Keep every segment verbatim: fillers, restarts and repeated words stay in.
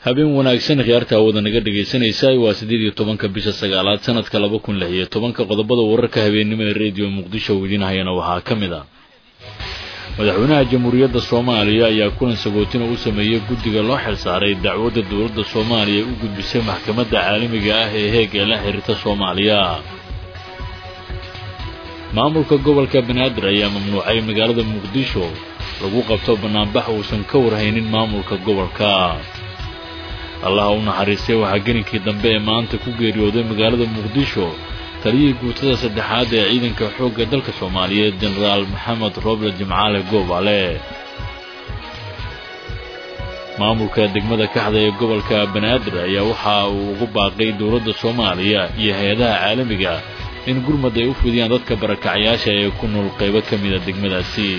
habeen wanaagsan khiyaarta wada naga dhageysanaysa waa sideed iyo tobanka bisha sagaalaad sanadka laba kun iyo tobanka qodobada wararka habeenimo ee radio Muqdisho wadinahayana waxaa kamid ah madaxweynaha jamhuuriyadda Soomaaliya ayaa kulan sagootin u sameeyay guddiga loo xil saaray dacwadda dowladda Soomaaliya u gudbisay maxkamadda caalamiga ah ee Hague ee la xiriirta Soomaaliya maamulka gobolka Banaadir ayaa mamnuucay magaalada Muqdisho lagu qabto banaanbax uusan ka warhaynin maamulka gobolka Allah u naxariistay waxa gelinkii dambe ee maanta ku geeriyooday magaalada Muqdisho taliyay guutada saddexaad ee ciidanka xoogga dalka Soomaaliyeed Generaal Maxamed Roble Jimcaale Goobale maamulka degmada Kaxda ee gobolka Banaadir ayaa waxa uu ugu baaqay dowladda Soomaaliya iyo hay'adaha caalamiga in gurmad ay u fidiyaan dadka barakacayaasha ee ku nool qaybo kamid ah degmadaasi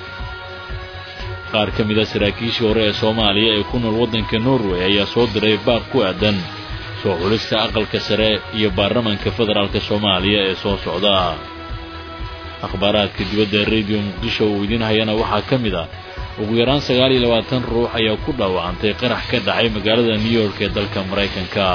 qaar kamid ah saraakiisha hore ee Soomaaliya ee ku nool wadanka Norway ayaa soo diray baaq ku aadan soo xulista aqalka sare iyo baarlamaanka federaalka Soomaaliya ee soo socda akhbaaraadka dibadda radio Muqdisho oo idinayana waxa kamid ah ugu yaraan sagaal iyo labaatan ruux ayaa ku dhaawacantay qarax ka dhacay magaalada New York ee dalka Mareykanka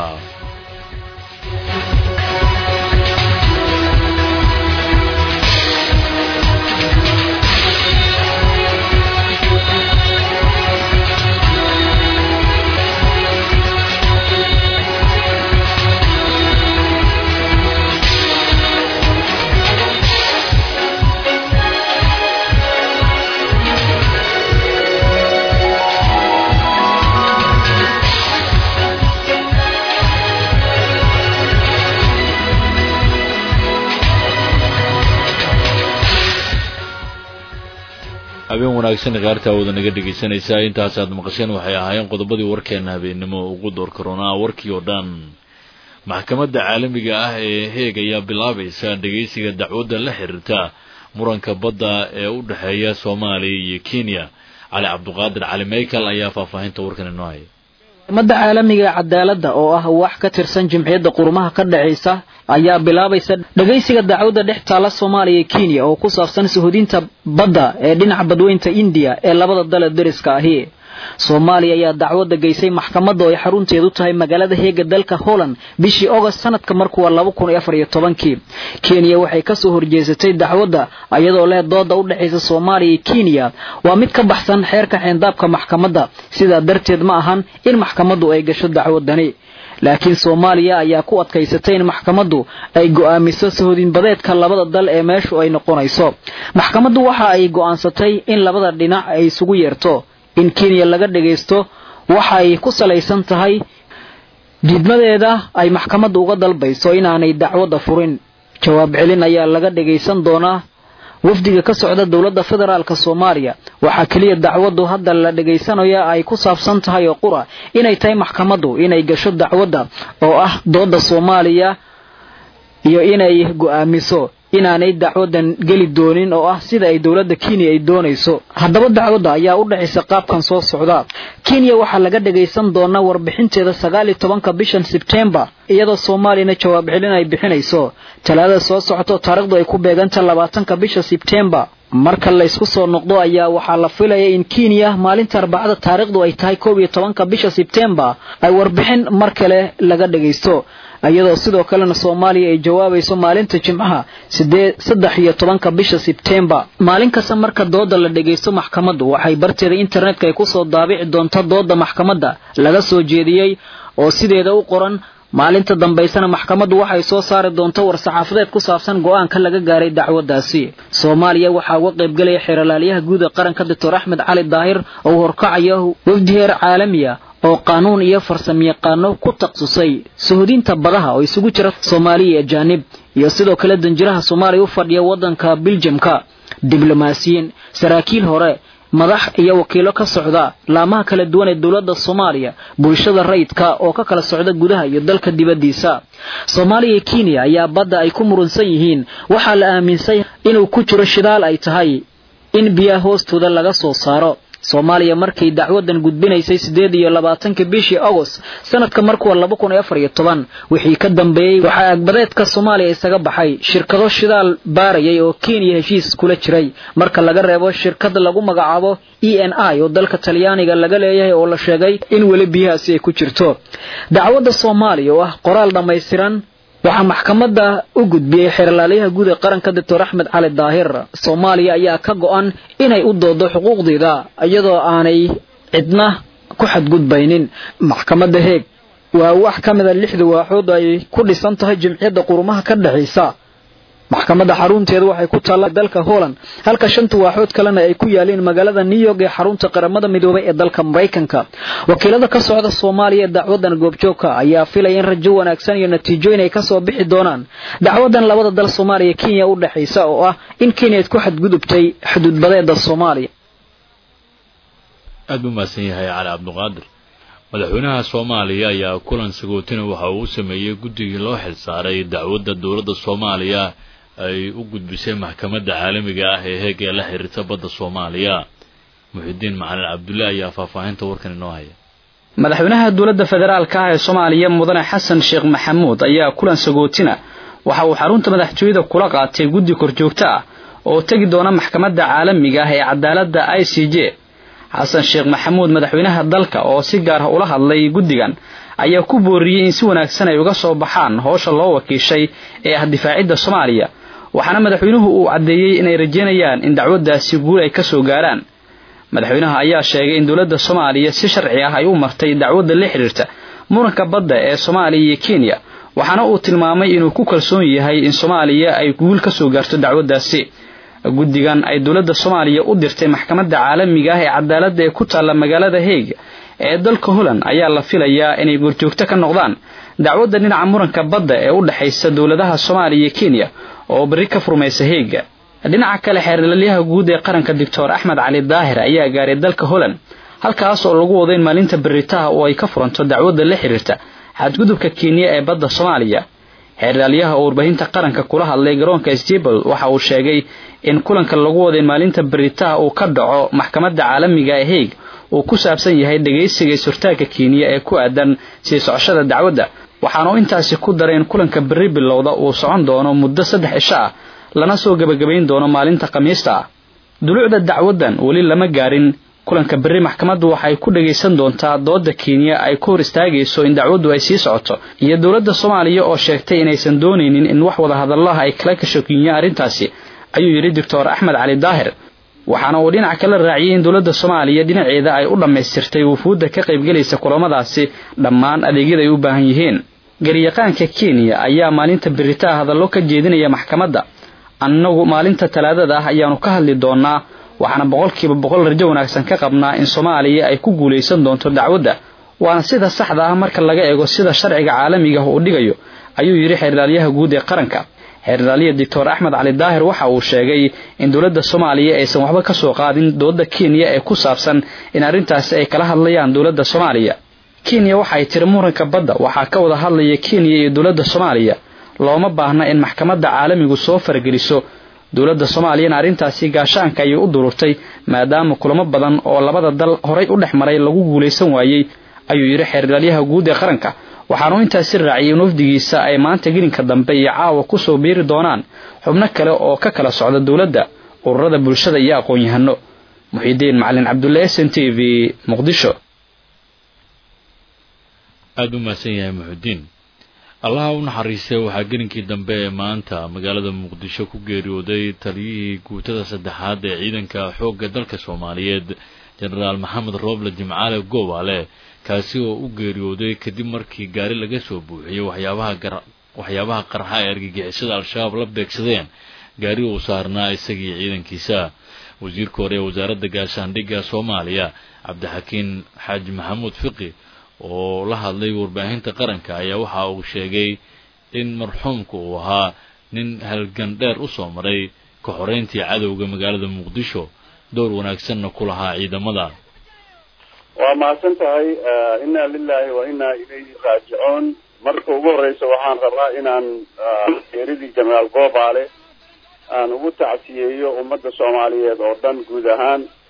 habeen wanaagsan gaarta wada naga dhageysanaysa intaas aad maqasheen waxay ahaayeen qodobadii warkeena habeenimo ugu door corona warkii oo dhan maxkamadda caalamiga ah ee Hague ayaa bilaabaysa dhageysiga dacwadda la xiriirta muranka badda ee u dhaxeeya Soomaaliya iyo Kenya Cali Cabduqaadir Cali Michael ayaa faahfaahinta warkan inoo hay maxkamadda caalamiga cadaaladda oo ah wax ka tirsan jimciyadda qurumaha ka dhacaysa ayaa bilaabaysa dhageysiga dacwadda dhex taala Soomaaliya iyo Kenya oo ku saabsan suhudinta badda ee dhinaca badweynta India ee labada dal dariska ahi Soomaaliya ayaa dacwadda geysay maxkamadda oo ay xarunteedu tahay magaalada Hague dalka Holland bishii August sanadka markuu laba kun iyo afar iyo toban Kenya waxay ka soo horjeesatay dacwadda iyadoo leh dooda u dhaxaysa Soomaaliya iyo Kenya waa mid ka baxsan xeerka xeendabka maxkamadda sida darteed ma ahan in maxkamaddu ay gasho dacwadani laakiin Soomaaliya ayaa ku adkaysatay in maxkamaddu ay go'aamiso suhudin badeedka labada dal ee meeshu ay noqonayso maxkamaddu waxa ay go'aansatay in labada dhinac ay isugu yeerto in Kenya laga dhageysto waxa ay ku salaysan tahay diidmadeeda ay maxkamaddu uga dalbayso inaanay dacwadda furin jawaab celin ayaa laga dhageysan doonaa wafdiga ka socda dawladda federaalka Soomaaliya waxa kaliya dacwaddu hadda la dhageysanayo ay ku saabsan tahay oo qura inay tahay maxkamaddu inay gasho dacwadda oo ah dooda Soomaaliya iyo inay go'aamiso inaanay dacwadan gali doonin oo ah sida ay dawladda Kenya ay doonayso haddaba dacwadda ayaa u dhaxaysa qaabkan soo socda Kenya waxa laga dhageysan doonaa warbixinteeda sagaal iyo tobanka bishan September iyadoo Soomaaliyana jawaab celin ay bixinayso talaada soo socoto taariikhdu ay ku beegantahay labaatanka bisha September marka la isku soo noqdo ayaa waxa la filayay in Kenya maalinta Arbacada taariikhdu ay tahay koob iyo tobanka bisha September ay warbixin mar kale laga dhageysto iyadoo sidoo kalena Soomaaliya ay jawaabayso maalinta Jimcaha saddex iyo tobanka bisha September maalin kasta marka dooda la dhageysto maxkamaddu waxay barteeda internetka ay ku soo daabici doontaa dooda maxkamadda laga soo jeediyay oo sideeda u qoran maalinta dambeysana maxkamaddu waxay soo saari doontaa war saxaafadeed ku saabsan go'aanka laga gaaray dacwaddaasi Soomaaliya waxa uga qayb galay xeeralaaliyaha guud ee qaranka Doctor Axmed Cali Daahir oo horkacayo wafdi heer caalami ah oo qaanuun iyo farsamayaqaano ku taqasusay suhudinta badaha oo isugu jira Soomaaliya iyo Jaanib iyo sidoo kale danjiraha Soomaaliya u fadhiya wadanka Belgiumka diblomaasiyiin saraakiil hore madax iyo wakiilo ka socda laamaha kala duwan ee dawladda Soomaaliya bulshada rayidka oo ka kala socda gudaha iyo dalka dibadiisa Soomaaliya iyo Kenya ayaa badda ay ku murunsan yihiin waxa la aaminsan inuu ku jiro shidaal ay tahay in biyaha hoostooda laga soo saaro Soomaaliya markay dacwadan gudbinaysay sideed iyo labaatanka bishii August sanadka markuu laba kun iyo afar iyo toban wixii ka dambeeyay waxa agbadeedka Soomaaliya isaga baxay shirkado shidaal baarayay oo Kenya heshiis kula jiray marka laga reebo shirkad lagu magacaabo E N I oo dalka Talyaaniga laga leeyahay oo la sheegay in wali biyahaasi ay ku jirto dacwada Soomaaliya oo ah qoraal dhameystiran waxa maxkamadda u gudbiyay xeerlaaliyaha guud ee qaranka Doctor Ahmed Cali Daahir Soomaaliya ayaa ka go'an inay u doodo xuquuqdeeda iyadoo aanay cidna ku xadgudbaynin maxkamadda Hague waa wax kamid ah lixda waaxood ay ku dhisan tahay Jamciyadda Qurumaha ka dhaxaysa maxkamadda xarunteedu waxay ku taallaa dalka Holland halka shanta waaxood kalena ay ku yaaleen magaalada New York ee xarunta qaramada midoobay ee dalka Mareykanka wakiilada ka socda Soomaaliya dacwadan goobjoogka ayaa filay in rajo wanaagsan iyo natiijooyin ay ka soo bixi doonaan dacwadan labada dal Soomaaliya Kenya u dhaxaysa oo ah in Kenya ku xadgudubtay xuduud badeeda Soomaaliya aad u maasan yahay Cali Cabduqaadir madaxweynaha Soomaaliya ayaa kulan sagootina waxa uu sameeyay guddiga loo xil saaray dacwadda dawladda Soomaaliya ay u gudbisay maxkamadda caalamiga ah ee Hague ee la xiriirta badda Soomaaliya Muhidiin Macalin Cabdulle ayaa faahfaahinta warkan inoo haya madaxweynaha dawladda federaalka ah ee Soomaaliya Mudane Xasan Sheekh Maxamuud ayaa kulan sagootina waxa uu xarunta madaxtooyada kula qaatay guddi korjoogta ah oo tagi doona maxkamadda caalamiga ah ee cadaaladda I C J Xasan Sheekh Maxamuud madaxweynaha dalka oo si gaar ah ula hadlay guddigan ayaa ku booriyay in si wanaagsan ay uga soo baxaan hawsha loo wakiishay ee ah difaacidda Soomaaliya waxaana madaxweynuhu uu cadeeyay inay rajeynayaan in dacwadaasi guul ay ka soo gaaraan madaxweynaha ayaa sheegay in dawladda Soomaaliya si sharci ah ay u martay dacwadda la xiriirta muranka badda ee Soomaaliya iyo Kenya waxaana uu tilmaamay inuu ku kalsoon yahay in Soomaaliya ay guul ka soo gaarto dacwadaasi guddigan ay dawladda Soomaaliya u dirtay maxkamadda caalamiga ah ee cadaaladda ee ku taala magaalada Hague ee dalka Holland ayaa la filayaa inay gorjoogto ka noqdaan dacwadda dhinaca muranka badda ee u dhaxaysa dawladaha Soomaaliya iyo Kenya oo bari ka furmaysa Hague dhinaca kale xeerlaaliyaha guud ee qaranka Doctor Ahmed Cali Daahir ayaa gaaray dalka Holland halkaas oo lagu wado in maalinta beritaha oo ay ka furanto dacwadda la xiriirta xadgudubka Kenya ee badda Soomaaliya xeerlaaliyaha oo warbaahinta qaranka kula hadlay garoonka Istanbul waxa uu sheegay in kulanka lagu wado in maalinta beritaha uu ka dhaco maxkamadda caalamiga ee Hague uu ku saabsan yahay dhageysiga surtaanka Kenya ee ku aadan si socoshada dacwadda waxaana intaasi ku dareen kulanka berri bilowda uu socon doono muddo saddex cisho ah lana soo gabagabeyn doono maalinta Khamiista dulucda dacwadan wali lama gaarin kulanka berri maxkamaddu waxay ku dhageysan doontaa dooda Kenya ay ku hor istaagayso in dacwaddu ay sii socoto iyo dawladda Soomaaliya oo sheegtay inaysan dooneynin in wax wada hadalada ay kala ka Kenya arintaasi ayuu yiri Doctor Ahmed Cali Daahir waxaana uu dhinaca kale raaciyay in dawladda Soomaaliya dhinaceeda ay u dhameystirtay wufuudda ka qaybgalaysa kulamadaasi dhammaan adeegyada ay u baahan yihiin garyaqaanka Kenya ayaa maalinta beritaha hadallo ka jeedinaya maxkamadda annagu maalinta talaadada ah ayaanu ka hadli doonaa waxaana boqolkiiba boqol rajo wanaagsan ka qabnaa in Soomaaliya ay ku guuleysan doonto dacwadda waana sida saxda ah marka laga eego sida sharciga caalamiga ah uu dhigayo ayuu yiri xeerlaaliyaha guud ee qaranka xeerlaaliyaha Doctor Ahmed Cali Daahir waxa uu sheegay in dawladda Soomaaliya aysan waxba ka soo qaadin dooda Kenya ee ku saabsan in arintaasi ay kala hadlayaan dawladda Soomaaliya Kenya waxa ay tiri muranka badda waxa ka wada hadlaya Kenya iyo dawladda Soomaaliya looma baahna in maxkamadda caalamigu soo fargeliso dawladda Soomaaliya arintaasi gaashaanka ay u dururtay maadaama kulamo badan oo labada dal horay u dhaxmaray lagu guuleysan waayay ayuu yiri xeerlaaliyaha guud ee qaranka waxaanu intaasi raaciyay wafdigiisa ay maanta gelinka dambe iyo caawa ku soo biiri doonaan xubno kale oo ka kala socda dawladda ururada bulshada iyo aqoon-yahano Muhidiin Macalin Cabdulle S N T V Muqdisho aad u maasan yahay Muhidiin Allah u naxariistay waxa gelinkii dambe ee maanta magaalada Muqdisho ku geeriyooday taliyihii guutada saddexaad ee ciidanka xoogga dalka Soomaaliyeed General Maxamed Roble Jimcaale Goobale kaasi oo u geeriyooday kadib markii gaari laga soo buuxiyay waxyaabaha waxyaabaha qarxa ee argagixisada Al-Shabaab la beegsadeen gaari uu saarnaa isagii ciidankiisa wasiirka hore ee wasaaradda gaashaandhigga Soomaaliya Cabdixakiin Xaaji Maxamuud Fiqi oo la hadlay warbaahinta qaranka ayaa waxa uu sheegay in marxuumku uu ahaa nin halgan dheer u soo maray ka xoreyntii cadawga magaalada Muqdisho door wanaagsan ku lahaa ciidamada waa maasan tahay inna lillahi wa inna ilayhi raaji'uun marka ugu horeysa waxaan rabaa inaan geeridii General Goobale aan ugu tacsiyeeyo ummadda Soomaaliyeed oo dhan guud ahaan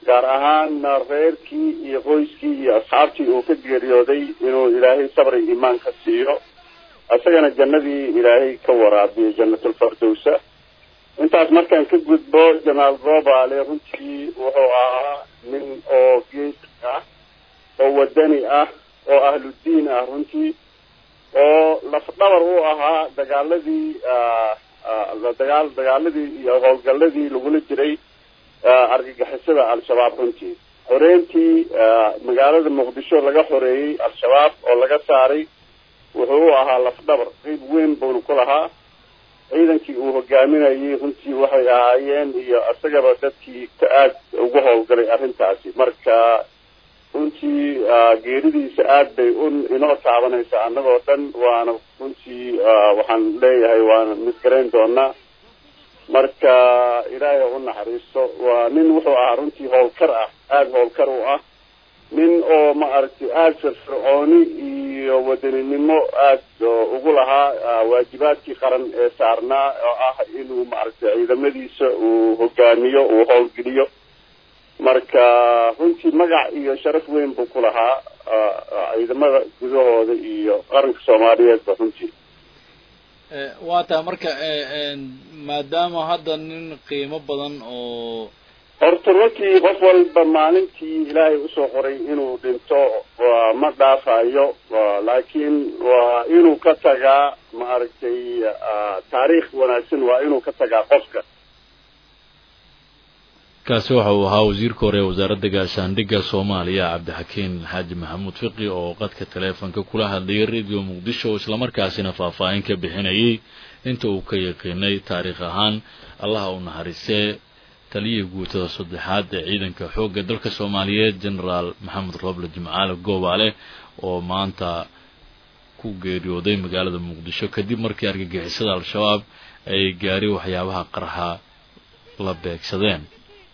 gaar ahaan reerkii iyo qoyskii iyo asxaabtii uu ka geeriyooday inuu ilaahay sabri iimaan ka siiyo asagana jannadii ilaahay ka waraabiyo jannatul firdawsa intaas markaan ka gudbo janaal Goobaale runtii wuxuu ahaa nin oo gees ah oo wadani ah oo ahlu diin ah runtii oo lafdhabar u ahaa dagaaladii la dagaal dagaaladii iyo howlgalladii lagula jiray argagixisada al-shabaab runtii xoreyntii magaalada muqdisho laga xoreeyay al-shabaab oo laga saaray wuxuu u ahaa lafdhabar qayb weyn buu ku lahaa ciidankii uu hogaaminayay runtii waxay ahaayeen iyo asagaba dadkii ka aad ugu howlgalay arrintaasi marka runtii geeridiisa aad bay un inoo taabanaysaa annagoo dhan waana runtii waxaan leeyahay waana misgarayn doonaa marka ilaahay u naxariisto waa nin wuxuu ahaa runtii howlkar ah aada howlkar u ah nin oo ma aragtay aada firfircooni iyo wadaninimo aada ugu lahaa waajibaadkii qaran ee saarnaa oo ah inuu maaragtay ciidamadiisa uu hogaamiyo uu howlgeliyo marka runtii magac iyo sharaf weyn buu ku lahaa ciidamada gudahooda iyo qaranka Soomaaliyeedba runtii waa taa marka maadaama hadda nin qiimo badan oo horta runtii qof walba maalintii ilaahay usoo qoray inuu dhinto ma dhaafayo laakiin waa inuu ka tagaa ma aragtay taariikh wanaagsan waa inuu ka tagaa qofka kaasi waxa uu ahaa wasiirka hore ee wasaaradda gaashaandhigga Soomaaliya Cabdixakiin Xaaji Maxamuud Fiqi oo qadka teleefanka kula hadlayay radio Muqdisho isla markaasina faahfaahin ka bixinayay inta uu ka yaqaanay taariikh ahaan Allah u naxariisee taliye guutada saddexaad ee ciidanka xoogga dalka Soomaaliyeed General Maxamed Roble Jimcaale Goobaale oo maanta ku geeriyooday magaalada Muqdisho kadib markii argagixisada al-shabaab ay gaari waxyaabaha qarxa la beegsadeen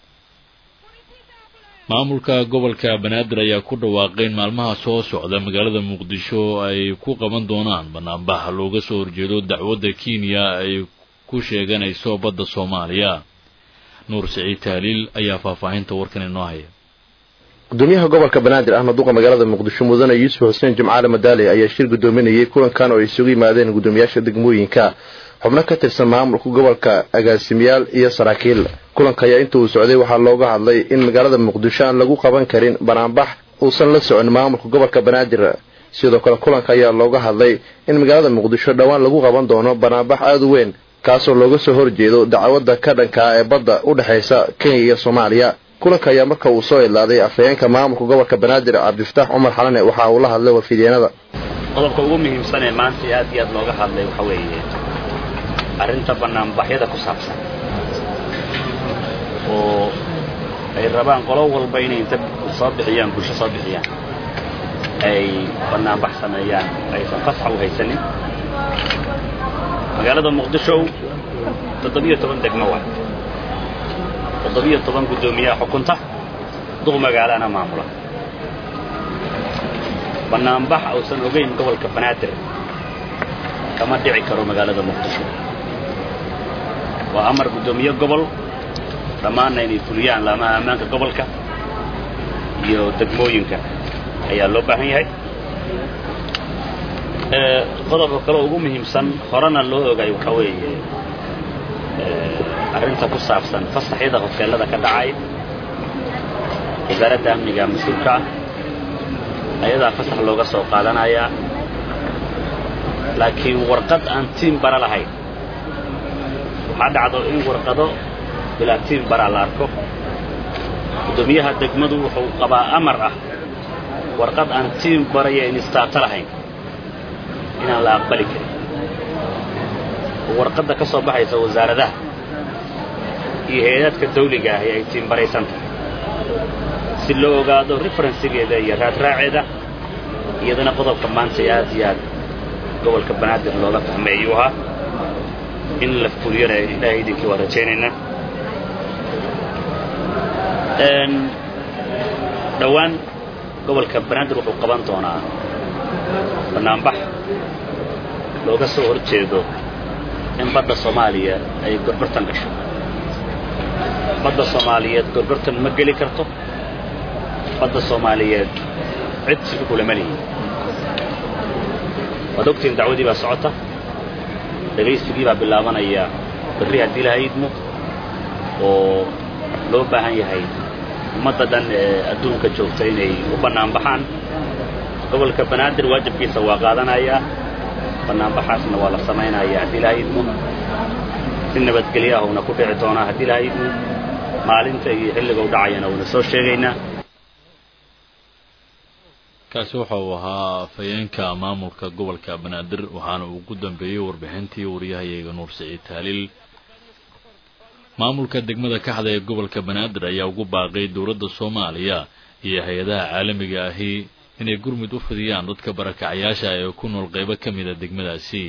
maamulka gobolka Banaadir ayaa ku dhawaaqay maalmaha soo socda magaalada Muqdisho ay ku qaban doonaan banaanbax looga soo horjeedo dacwadda Kenya ay ku sheeganayso badda Soomaaliya Nuur Saciid Taaliil ayaa faahfaahinta warkan inoo haya gudoomiyaha gobolka Banaadir Ahmed Duqa magaalada Muqdisho mudane Yuusuf Xuseen Jimcaale Madaali ayaa shir gudoominayay kulankan oo ay isugu yimaadeen gudoomiyaasha degmooyinka xubno ka tirsan maamulka gobolka agaasimiyaal iyo saraakiil kulanka ayaa inta uu socday waxaa looga hadlay in magaalada Muqdisho aan lagu qaban karin banaanbax uusan la socon maamulka gobolka Banaadir sidoo kale kulanka ayaa looga hadlay in magaalada Muqdisho dhawaan lagu qaban doono banaanbax aad u weyn kaasoo looga soo horjeedo dacwadda ka dhanka ah ee badda u dhaxaysa Kenya iyo Soomaaliya kulanka ayaa marka uu soo ilaaday afhayeenka maamulka gobolka Banaadir Cabdifataax Umar Xalane waxa uu la hadlay warfideenada qodobka ugu muhiimsan ee maanta aad iyo aad looga hadlay waxa weeye arrinta banaanbaxyada ku saabsan oo ay rabaan qolo walba inay inta soo bixiyaan bulsho soo bixiyaan ay banaanbax sameeyaan aysan fasax u haysanin magaalada Muqdisho toddobiyo toban degmo waa toddobiyo toban gudoomiyaha xukunta duq magaalada maamula banaanbax uusan ogeyn gobolka Banaadir kama dhici karo magaalada Muqdisho waa amar gudoomiye gobol dhammaanna inay fuliyaan laamaha ammaanka gobolka iyo degmooyinka ayaa loo baahan yahay qodobka kale ugu muhiimsan horena loo ogaay waxa weeye arrinta ku saabsan fasaxyada hoteelada ka dhacay wasaaradda amniga mas'uulka ayadaa fasax looga soo qaadanaya laakiin warqad aan tiim bara lahayn waxaa dhacdo in warqado bilaa tiim bara la arko gudoomiyaha degmadu wuxuu qabaa amar ah warqad aan tiim baraya in istaata lahayn inaan la aqbali karin warqadda ka soo baxaysa wasaaradaha iyo hay'adaadka dawliga ah ay tiim baraysan tahay si loo ogaado referencegeeda iyo raadraaceeda iyadana qodobka maanta aad iyo aad gobolka Banaadir looga fahmeeyo ha in la fuliyana ilaahay idinkii waa rajaynayna een dhawaan gobolka Banaadir wuxuu qaban doonaa banaanbax looga soo horjeedo in badda Soomaaliya ay gorgortan gasho badda Soomaaliyeed gorgortan ma geli karto badda Soomaaliyeed cid si kula malihi wadogtiin dacwadii baa socota dhageysigii baa bilaabanaya berri haddii la haydmo oo loo baahan yahay ummadda dhan ee adduunka joogta inay u bannaan baxaan gobolka Banaadir waajibkiisa waa qaadanaya bannaan baxaasna waa la samaynayaa haddii la haydmo si nabadgelyo ah una ku dhici doonaa haddii la haydmo maalinta iyo xilliga u dhacayana wayna soo sheegaynaa kaasi waxa uu ahaa fayeenka maamulka gobolka Banaadir waxaana uu ugu dambeeyay warbixintii wariyahayaga Nuur Saciid Taaliil maamulka degmada Kaxda ee gobolka Banaadir ayaa ugu baaqay dawladda Soomaaliya iyo hay'adaha caalamiga ahi inay gurmud u fidiyaan dadka barakacayaasha ee ku nool qaybo ka mid ah degmadaasi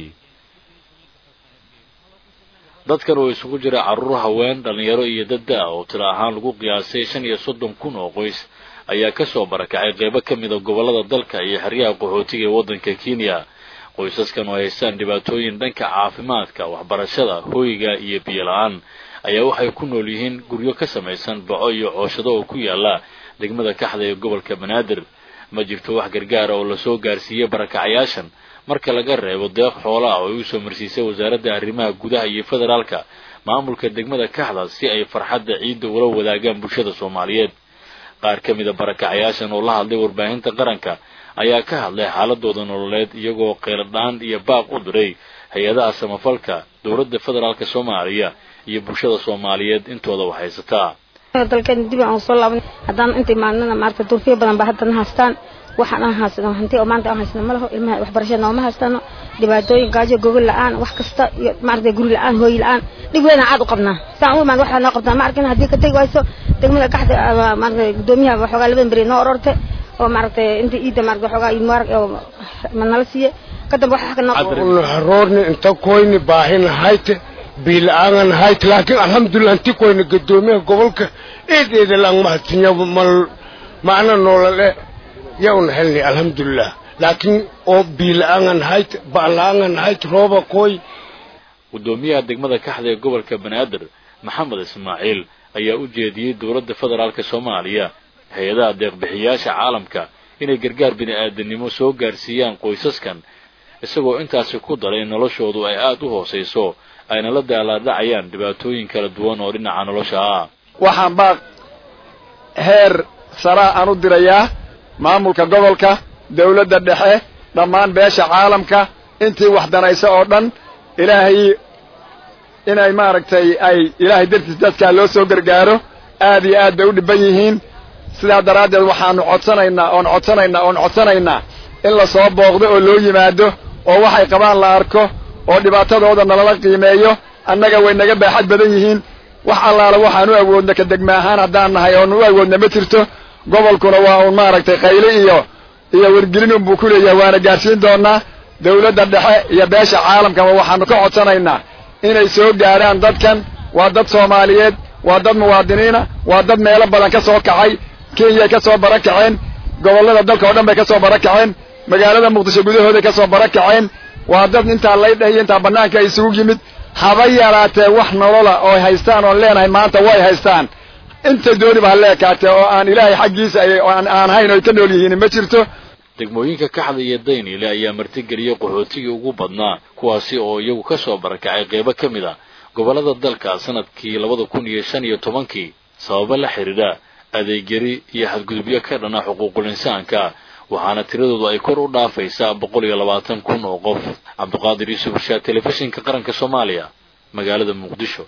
dadkan oo isugu jira carruur haween dhalinyaro iyo dad da' oo tiro ahaan lagu qiyaasay shan iyo soddon kun oo qoys ayaa ka soo barakacay qaybo ka mid ah gobollada dalka iyo xeryaha qaxootiga ee waddanka Kenya qoysaskan oo haystaan dhibaatooyin dhanka caafimaadka waxbarashada hoyga iyo biyo la'aan ayaa waxay ku nool yihiin guryo ka samaysan baco iyo cooshado oo ku yaala degmada Kaxda ee gobolka Banaadir ma jirto wax gargaar oo la soo gaarsiiyay barakacayaashan marka laga reebo deeq xoolaha oo ay soo marsiisay wasaaradda arrimaha gudaha iyo federaalka maamulka degmada Kaxda si ay farxadda ciidda ula wadaagaan bulshada Soomaaliyeed qaar ka mid ah barakacayaashan oo la hadlay warbaahinta qaranka ayaa ka hadlay xaaladooda nololeed iyagoo qeyladaan iyo baaq u diray hay'adaha samafalka dawladda federaalka Soomaaliya iyo bulshada Soomaaliyeed intooda wax haysataa dalkan dib aan soo laaban hadaan inta maalmana maarta duufiye badan ba hadda haastaan waxaan aan haasano hanti oo maanta aan haasano malaho ilmaha waxbarashada nooma haastano dhibaatooyin gaajo gogol la'aan wax kasta iyo maarta guri la'aan hooy la'aan dhib weyn aad u qabnaa saan u maad waxa noo qabtaa ma arkin hadii ka tag wayso degmada Kaxda maarta gudoomiyaha waxoogaa laban bari noo orortay oo maarta inta iida maarta waxoogaa imaar oo manala siiye kadib waxa ka noo roorni inta koyni baahin hayte bil aanan hayt laakiin alxamdulillah intii koyni gudoomiyaha gobolka eedeeda lang mahadsinya mal maana noolale yawna helni alxamdulillah laakiin oo bil aanan hayt baalangan hayt rooba koy gudoomiyaha degmada Kaxda ee gobolka Banaadir Maxamed Ismaaciil ayaa u jeediyay dawladda federaalka Soomaaliya hay'adaha deeq-bixiyaasha caalamka inay gargaar bini'aadanimo soo gaarsiiyaan qoysaskan isagoo intaas ku daray noloshoodu ay aad u hooseyso ayna la daaladacayaan dhibaatooyin kala duwan oo dhinaca nolosha ah waxaan baaq heer sare aan u dirayaa maamulka gobolka dawladda dhexe dhammaan beesha caalamka intii wax danaysa oo dhan ilaahay inay maaragtay ay ilaahay dartiis dadka loo soo gargaaro aad iyo aad bay u dhiban yihiin sidaa daraaddeed waxaanu codsanaynaa oon codsanaynaa oon codsanaynaa in la soo booqdo oo loo yimaado oo waxay qabaan la arko oo dhibaatadooda nalala qiimeeyo annaga way naga baaxad badan yihiin wax allaala waxaan u awoodna ka degma ahaan haddaan nahay oon u awoodna ma jirto gobolkuna waa uun maaragtay qayle iyo iyo wargelin unbuu ku leeyahay waana gaarsiin doonaa dawladda dhexe iyo beesha caalamkaba waxaanu ka codsanaynaa inay soo gaaraan dadkan waa dad Soomaaliyeed waa dad muwaadiniina waa dad meelo badan ka soo kacay Kenya ka soo barakaceen gobollada dalka oo dhan bay ka soo barakaceen magaalada Muqdisho gudahooda ka soo barakaceen waa dad inta la dhahay inta banaanka ay isugu yimid haba yaraatee wax nolola oo haystaan oo leenahay maanta way haystaan inta dooni baa leekaatee oo aan ilaahay xaqiisa ay aan aan hayn oo ka nool yihiin ma jirto degmooyinka Kaxda iyo Daynile ayaa martigeliyay qaxootiga ugu badnaa kuwaasi oo iyagu ka soo barakacay qaybo ka mid ah gobollada dalka sanadkii laba kun iyo shan iyo toban-kii sabab la xiriira adeegyari iyo xadgudubyo ka dhana xuquuqul insaanka waxaana tiradoodu ay kor u dhaafaysaa boqol iyo labaatan kun oo qof Cabduqaadir Yuusuf Shaah telefishinka qaranka Soomaaliya magaalada Muqdisho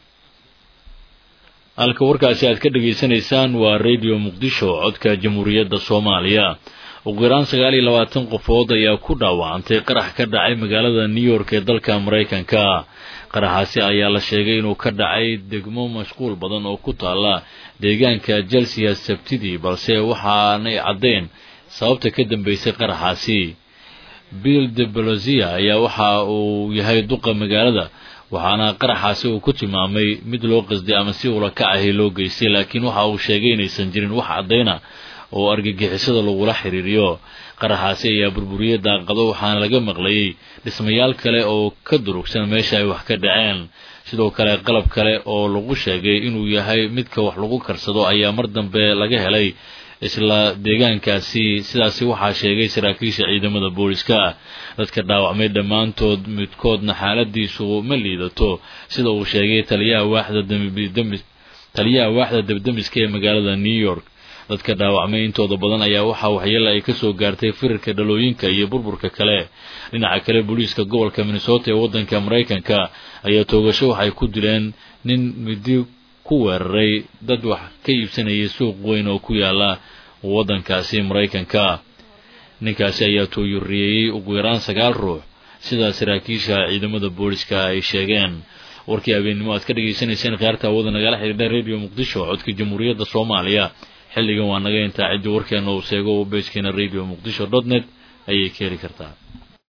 halka warkaasi aad ka dhageysanaysaan waa Radio Muqdisho codka Jamhuuriyadda Soomaaliya ugu yaraan sagaal iyo labaatan qofood ayaa ku dhaawacantay qarax ka dhacay magaalada New York ee dalka Mareykanka qaraxaasi ayaa la sheegay inuu ka dhacay degmo mashquul badan oo ku taala deegaanka Chelsea Sabtidii balse waxaanay cadeen sababta ka dambeysay qaraxaasi Bill de Blasio ayaa waxa uu yahay duqa magaalada waxaana qaraxaasi uu ku tilmaamay mid loo qasday ama si ula kacahay loo geystay laakiin waxa uu sheegay inaysan jirin wax cadeyna oo argagixisada lagula xiriiriyo qaraxaasi ayaa burburiyay daaqado waxaana laga maqlayay dhismayaal kale oo ka durugsan meesha ay wax ka dhaceen sidoo kale qalab kale oo lagu sheegay inuu yahay midka wax lagu karsado ayaa mar dambe laga helay isla deegaankaasi sidaasi waxaa sheegay saraakiisha ciidamada booliska dadka dhaawacmay dhammaantood midkoodna xaaladiisu ma liidato sida uu sheegay taliyaha waaxda dambi taliyaha waaxda dabdamiska ee magaalada New York dadka dhaawacmay intooda badan ayaa waxa waxyeello ay ka soo gaartay firarka dhalooyinka iyo burburka kale dhinaca kale booliiska gobolka Minnesota ee wadanka Mareykanka ayaa toogasho waxay ku dileen nin midi ku weeraray dad wax ka iibsanayay suuq weyn oo ku yaala wadankaasi Mareykanka ninkaasi ayaa tooyuriyay ugu yaraan sagaal ruux sida saraakiisha ciidamada booliska ay sheegeen warkii habeenimo aad ka dhageysanayseen qaarta wada nagala xiriirda radio Muqdisho codka jamhuuriyadda Soomaaliya xilligan waa naga intaa cid warkeena uu sheego oo beejkeena radio muqdisho dot net ayay ka heli kartaa